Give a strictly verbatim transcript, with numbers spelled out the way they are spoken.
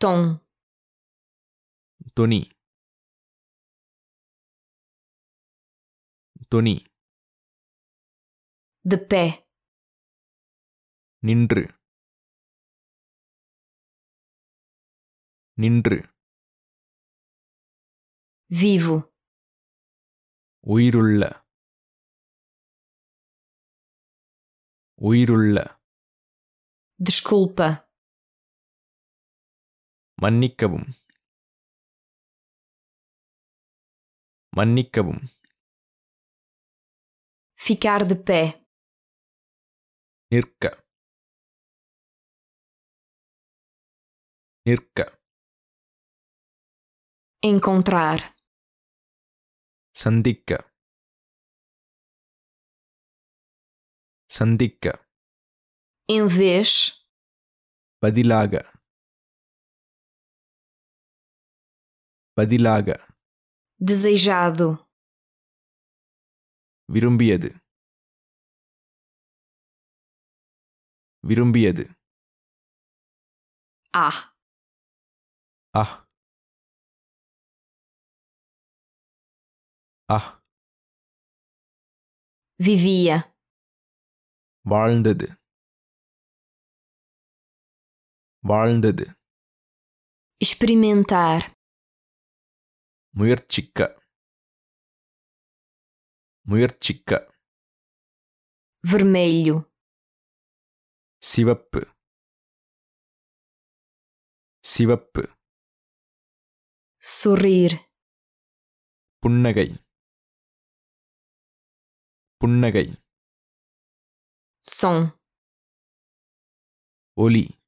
tom, துணி துணி de pé, நின்று நின்று vivo, உயிருள்ள உயிருள்ள desculpa, மன்னிக்கவும் மன்னிக்கவும் ficar de pé, நிற்க நிற்க encontrar, சந்திக்க சந்திக்க em vez, பதிலாக பதிலாக desejado, விரும்பியது விரும்பியது ah, ஆஹ் ஆஹ் vivia, வாழ்ந்தது வாழ்ந்தது experimentar, முயற்சிக்க முயற்சிக்க vermelho, சிவப்பு சிவப்பு sorrir, புன்னகை புன்னகை som, ஒலி